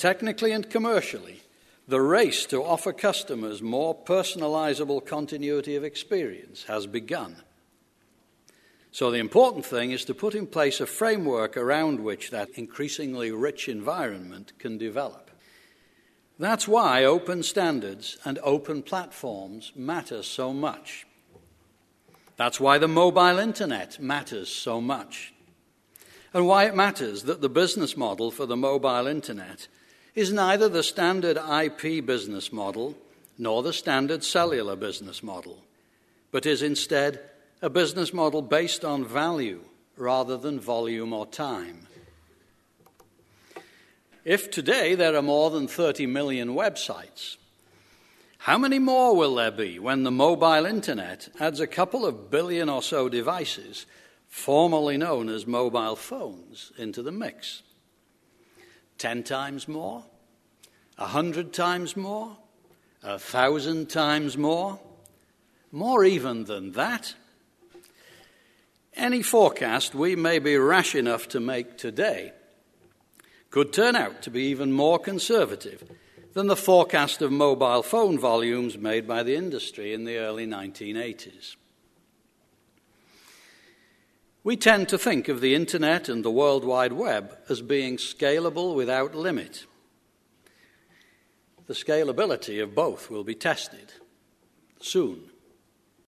technically and commercially, the race to offer customers more personalizable continuity of experience has begun. So the important thing is to put in place a framework around which that increasingly rich environment can develop. That's why open standards and open platforms matter so much. That's why the mobile internet matters so much. And why it matters that the business model for the mobile internet is neither the standard IP business model nor the standard cellular business model, but is instead a business model based on value rather than volume or time. If today there are more than 30 million websites, how many more will there be when the mobile internet adds a couple of billion or so devices, formerly known as mobile phones, into the mix? 10 times more? 100 times more? 1,000 times more? More even than that? Any forecast we may be rash enough to make today could turn out to be even more conservative than the forecast of mobile phone volumes made by the industry in the early 1980s. We tend to think of the Internet and the World Wide Web as being scalable without limit. The scalability of both will be tested soon.